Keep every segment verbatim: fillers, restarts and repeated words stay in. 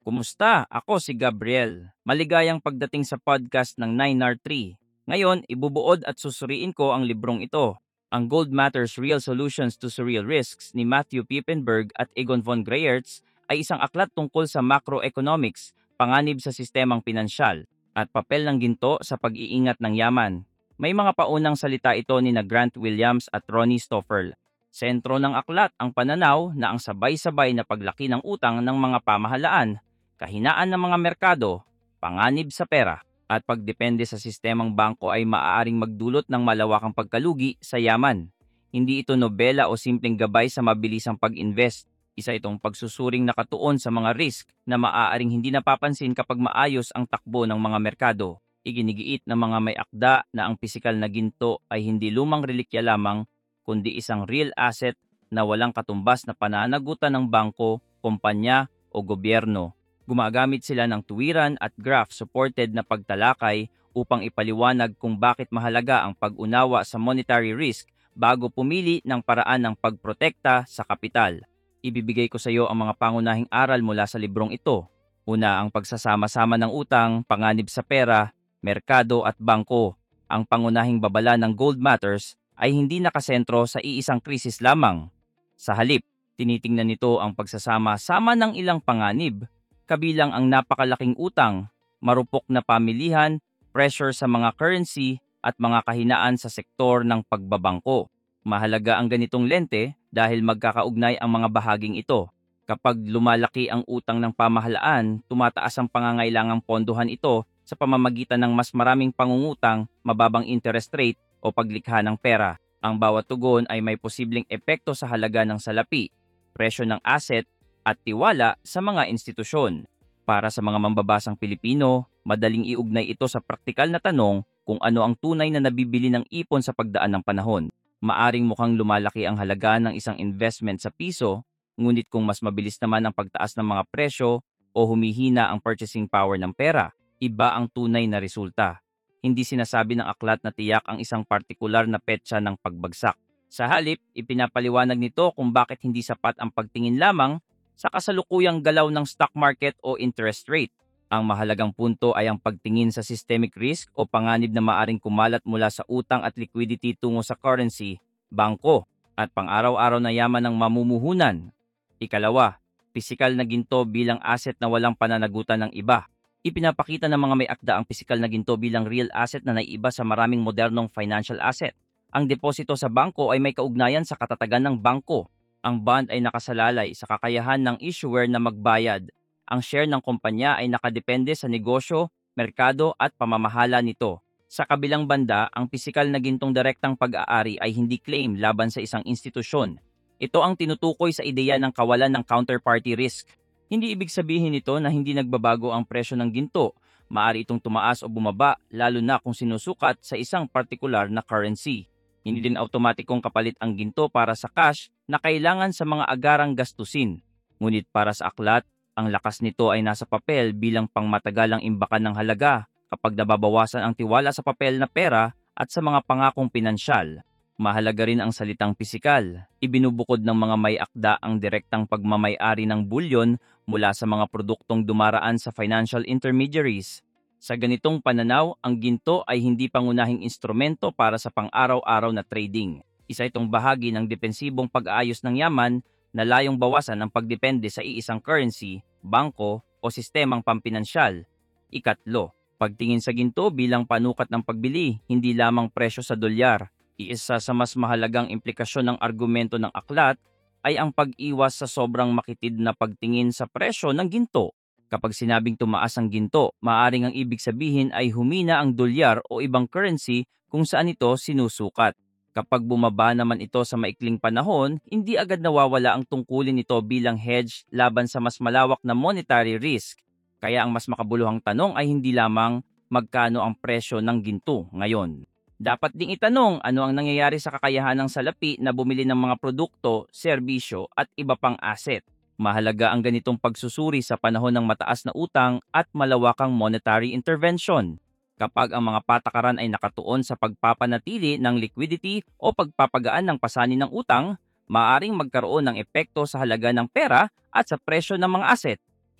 Kumusta? Ako si Gabriel. Maligayang pagdating sa podcast ng nine R three. Ngayon, ibubuod at susuriin ko ang librong ito, ang Gold Matters Real Solutions to Surreal Risks ni Matthew Pippenberg at Egon von Greyerz ay isang aklat tungkol sa macroeconomics, panganib sa sistemang pinansyal, at papel ng ginto sa pag-iingat ng yaman. May mga paunang salita ito ni na Grant Williams at Ronnie Stoffel. Sentro ng aklat ang pananaw na ang sabay-sabay na paglaki ng utang ng mga pamahalaan, kahinaan ng mga merkado, panganib sa pera, at pagdepende sa sistemang bangko ay maaaring magdulot ng malawakang pagkalugi sa yaman. Hindi ito nobela o simpleng gabay sa mabilisang pag-invest. Isa itong pagsusuring nakatuon sa mga risk na maaaring hindi napapansin kapag maayos ang takbo ng mga merkado. Iginigiit ng mga may akda na ang pisikal na ginto ay hindi lumang relikya lamang, kundi isang real asset na walang katumbas na pananagutan ng bangko, kumpanya o gobyerno. Gumagamit sila ng tuwiran at graph-supported na pagtalakay upang ipaliwanag kung bakit mahalaga ang pag-unawa sa monetary risk bago pumili ng paraan ng pagprotekta sa kapital. Ibibigay ko sa iyo ang mga pangunahing aral mula sa librong ito. Una, ang pagsasama-sama ng utang, panganib sa pera, merkado at bangko. Ang pangunahing babala ng Gold Matters ay hindi nakasentro sa iisang krisis lamang. Sa halip, tinitingnan nito ang pagsasama-sama ng ilang panganib, kabilang ang napakalaking utang, marupok na pamilihan, pressure sa mga currency, at mga kahinaan sa sektor ng pagbabangko. Mahalaga ang ganitong lente dahil magkakaugnay ang mga bahaging ito. Kapag lumalaki ang utang ng pamahalaan, tumataas ang pangangailangang pondohan ito sa pamamagitan ng mas maraming pangungutang, mababang interest rate o paglikha ng pera. Ang bawat tugon ay may posibleng epekto sa halaga ng salapi, presyo ng asset, at tiwala sa mga institusyon. Para sa mga mambabasang Pilipino, madaling iugnay ito sa praktikal na tanong kung ano ang tunay na nabibili ng ipon sa pagdaan ng panahon. Maaring mukhang lumalaki ang halaga ng isang investment sa piso, ngunit kung mas mabilis naman ang pagtaas ng mga presyo o humihina ang purchasing power ng pera, iba ang tunay na resulta. Hindi sinasabi ng aklat na tiyak ang isang partikular na petsa ng pagbagsak. Sa halip, ipinapaliwanag nito kung bakit hindi sapat ang pagtingin lamang sa kasalukuyang galaw ng stock market o interest rate. Ang mahalagang punto ay ang pagtingin sa systemic risk o panganib na maaring kumalat mula sa utang at liquidity tungo sa currency, bangko, at pang-araw-araw na yaman ng mamumuhunan. Ikalawa, pisikal na ginto bilang asset na walang pananagutan ng iba. Ipinapakita ng mga may akda ang pisikal na ginto bilang real asset na naiiba sa maraming modernong financial asset. Ang deposito sa bangko ay may kaugnayan sa katatagan ng bangko. Ang bond ay nakasalalay sa kakayahan ng issuer na magbayad. Ang share ng kumpanya ay nakadepende sa negosyo, merkado at pamamahala nito. Sa kabilang banda, ang pisikal na gintong direktang pag-aari ay hindi claim laban sa isang institusyon. Ito ang tinutukoy sa ideya ng kawalan ng counterparty risk. Hindi ibig sabihin nito na hindi nagbabago ang presyo ng ginto. Maaari itong tumaas o bumaba lalo na kung sinusukat sa isang partikular na currency. Hindi din automatikong kapalit ang ginto para sa cash na kailangan sa mga agarang gastusin. Ngunit para sa aklat, ang lakas nito ay nasa papel bilang pangmatagalang imbakan ng halaga kapag nababawasan ang tiwala sa papel na pera at sa mga pangakong pinansyal. Mahalaga rin ang salitang pisikal. Ibinubukod ng mga may akda ang direktang pagmamay-ari ng bulyon mula sa mga produktong dumaraan sa financial intermediaries. Sa ganitong pananaw, ang ginto ay hindi pangunahing instrumento para sa pang-araw-araw na trading. Isa itong bahagi ng depensibong pag-aayos ng yaman na layong bawasan ang pagdepende sa iisang currency, bangko o sistemang pampinansyal. Ikatlo, pagtingin sa ginto bilang panukat ng pagbili, hindi lamang presyo sa dolyar. Iisa sa mas mahalagang implikasyon ng argumento ng aklat ay ang pag-iwas sa sobrang makitid na pagtingin sa presyo ng ginto. Kapag sinabing tumaas ang ginto, maaaring ang ibig sabihin ay humina ang dolyar o ibang currency kung saan ito sinusukat. Kapag bumaba naman ito sa maikling panahon, hindi agad nawawala ang tungkulin nito bilang hedge laban sa mas malawak na monetary risk. Kaya ang mas makabuluhang tanong ay hindi lamang magkano ang presyo ng ginto ngayon. Dapat ding itanong ano ang nangyayari sa kakayahan ng salapi na bumili ng mga produkto, serbisyo at iba pang asset. Mahalaga ang ganitong pagsusuri sa panahon ng mataas na utang at malawakang monetary intervention. Kapag ang mga patakaran ay nakatuon sa pagpapanatili ng liquidity o pagpapagaan ng pasanin ng utang, maaaring magkaroon ng epekto sa halaga ng pera at sa presyo ng mga asset.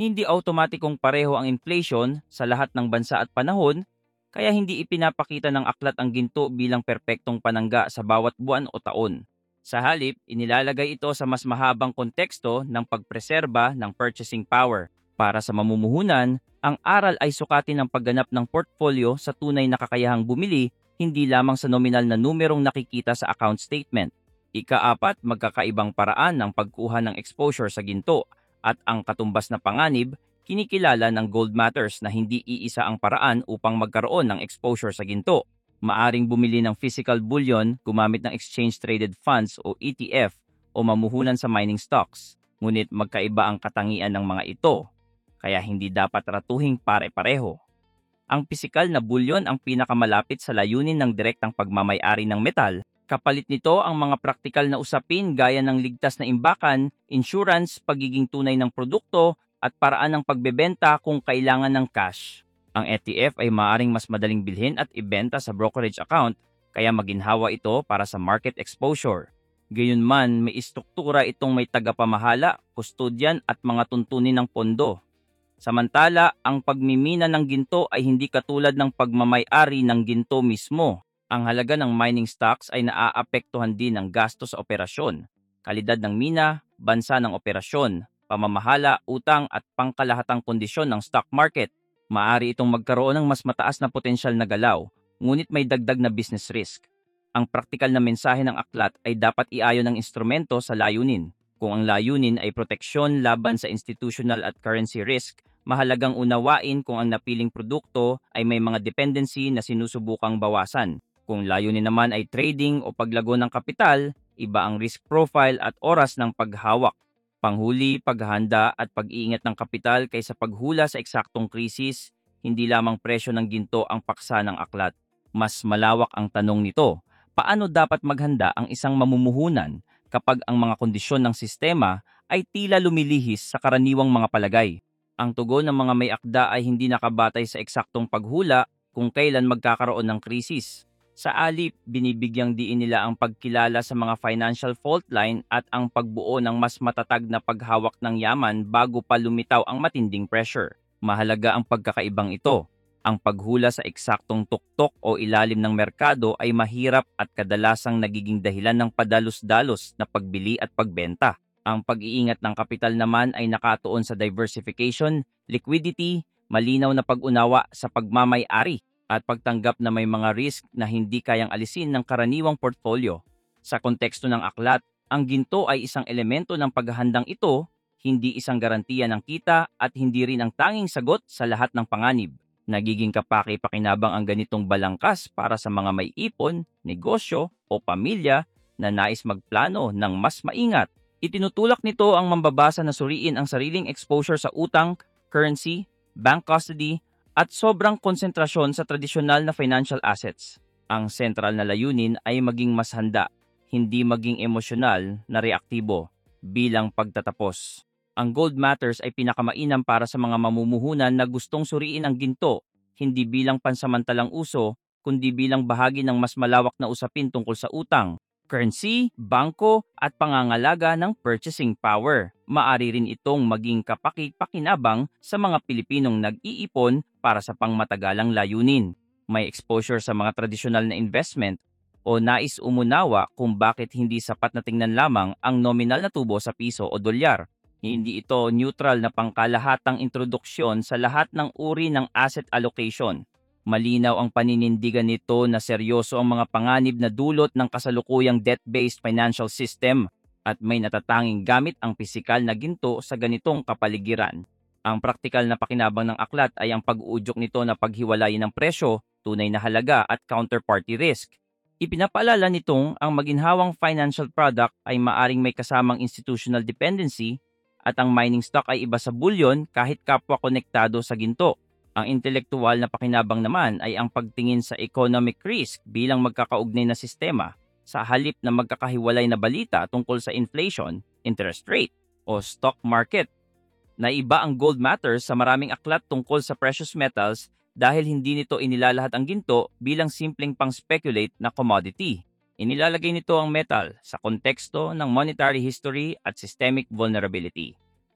Hindi automatikong pareho ang inflation sa lahat ng bansa at panahon, kaya hindi ipinapakita ng aklat ang ginto bilang perpektong panangga sa bawat buwan o taon. Sa halip, inilalagay ito sa mas mahabang konteksto ng pagpreserba ng purchasing power. Para sa mamumuhunan, ang aral ay sukatin ang pagganap ng portfolio sa tunay na kakayahang bumili, hindi lamang sa nominal na numerong nakikita sa account statement. Ikaapat, magkakaibang paraan ng pagkuha ng exposure sa ginto at ang katumbas na panganib, kinikilala ng Gold Matters na hindi iisa ang paraan upang magkaroon ng exposure sa ginto. Maaring bumili ng physical bullion gumamit ng exchange-traded funds o E T F o mamuhunan sa mining stocks. Ngunit magkaiba ang katangian ng mga ito, kaya hindi dapat ratuhing pare-pareho. Ang pisikal na bulyon ang pinakamalapit sa layunin ng direktang pagmamay-ari ng metal. Kapalit nito ang mga praktikal na usapin gaya ng ligtas na imbakan, insurance, pagiging tunay ng produkto, at paraan ng pagbebenta kung kailangan ng cash. Ang E T F ay maaaring mas madaling bilhin at ibenta sa brokerage account, kaya maginhawa ito para sa market exposure. Gayunman, may istruktura itong may tagapamahala, kustodyan at mga tuntunin ng pondo. Samantala, ang pagmimina ng ginto ay hindi katulad ng pagmamay-ari ng ginto mismo. Ang halaga ng mining stocks ay naaapektuhan din ng gasto sa operasyon, kalidad ng mina, bansa ng operasyon, pamamahala, utang at pangkalahatang kondisyon ng stock market. Maaari itong magkaroon ng mas mataas na potensyal na galaw, ngunit may dagdag na business risk. Ang praktikal na mensahe ng aklat ay dapat iayon ng instrumento sa layunin. Kung ang layunin ay proteksyon laban sa institutional at currency risk, mahalagang unawain kung ang napiling produkto ay may mga dependency na sinusubukang bawasan. Kung layunin naman ay trading o paglago ng kapital, iba ang risk profile at oras ng paghawak. Panghuli, paghahanda at pag-iingat ng kapital kaysa paghula sa eksaktong krisis, hindi lamang presyo ng ginto ang paksa ng aklat. Mas malawak ang tanong nito, paano dapat maghanda ang isang mamumuhunan kapag ang mga kondisyon ng sistema ay tila lumilihis sa karaniwang mga palagay? Ang tugon ng mga may akda ay hindi nakabatay sa eksaktong paghula kung kailan magkakaroon ng krisis. Sa alip, binibigyang diin nila ang pagkilala sa mga financial fault line at ang pagbuo ng mas matatag na paghawak ng yaman bago pa lumitaw ang matinding pressure. Mahalaga ang pagkakaibang ito. Ang paghula sa eksaktong tuktok o ilalim ng merkado ay mahirap at kadalasang nagiging dahilan ng padalos-dalos na pagbili at pagbenta. Ang pag-iingat ng kapital naman ay nakatuon sa diversification, liquidity, malinaw na pag-unawa sa pagmamay-ari, at pagtanggap na may mga risk na hindi kayang alisin ng karaniwang portfolio. Sa konteksto ng aklat, ang ginto ay isang elemento ng paghahandang ito, hindi isang garantiya ng kita at hindi rin ang tanging sagot sa lahat ng panganib. Nagiging kapaki-pakinabang ang ganitong balangkas para sa mga may ipon, negosyo o pamilya na nais magplano ng mas maingat. Itinutulak nito ang mambabasa na suriin ang sariling exposure sa utang, currency, bank custody, at sobrang konsentrasyon sa tradisyonal na financial assets. Ang sentral na layunin ay maging mas handa, hindi maging emosyonal na reaktibo bilang pagtatapos. Ang Gold Matters ay pinakamainam para sa mga mamumuhunan na gustong suriin ang ginto, hindi bilang pansamantalang uso, kundi bilang bahagi ng mas malawak na usapin tungkol sa utang, currency, bangko at pangangalaga ng purchasing power. Maari rin itong maging kapaki-pakinabang sa mga Pilipinong nag-iipon para sa pangmatagalang layunin, may exposure sa mga tradisyonal na investment, o nais umunawa kung bakit hindi sapat na tingnan lamang ang nominal na tubo sa piso o dolyar. Hindi ito neutral na pangkalahatang introduksyon sa lahat ng uri ng asset allocation. Malinaw ang paninindigan nito na seryoso ang mga panganib na dulot ng kasalukuyang debt-based financial system at may natatanging gamit ang pisikal na ginto sa ganitong kapaligiran. Ang praktikal na pakinabang ng aklat ay ang pag-uudyok nito na paghiwalayin ng presyo, tunay na halaga at counterparty risk. Ipinapaalala nitong ang maginhawang financial product ay maaring may kasamang institutional dependency at ang mining stock ay iba sa bullion kahit kapwa konektado sa ginto. Ang intelektual na pakinabang naman ay ang pagtingin sa economic risk bilang magkakaugnay na sistema sa halip na magkakahiwalay na balita tungkol sa inflation, interest rate, o stock market. Naiba ang Gold Matters sa maraming aklat tungkol sa precious metals dahil hindi nito inilalahat ang ginto bilang simpleng pang-speculate na commodity. Inilalagay nito ang metal sa konteksto ng monetary history at systemic vulnerability.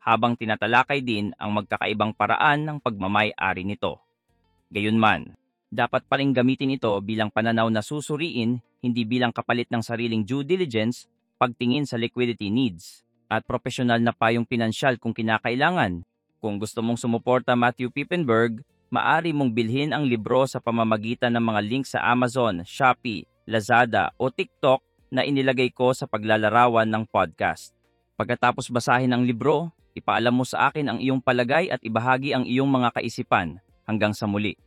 habang tinatalakay din ang magkakaibang paraan ng pagmamay-ari nito. Gayunman, dapat pa ring gamitin ito bilang pananaw na susuriin, hindi bilang kapalit ng sariling due diligence, pagtingin sa liquidity needs, at profesional na payong pinansyal kung kinakailangan. Kung gusto mong sumuporta Matthew Pippenberg, maaari mong bilhin ang libro sa pamamagitan ng mga link sa Amazon, Shopee, Lazada o TikTok na inilagay ko sa paglalarawan ng podcast. Pagkatapos basahin ang libro, ipaalam mo sa akin ang iyong palagay at ibahagi ang iyong mga kaisipan. Hanggang sa muli.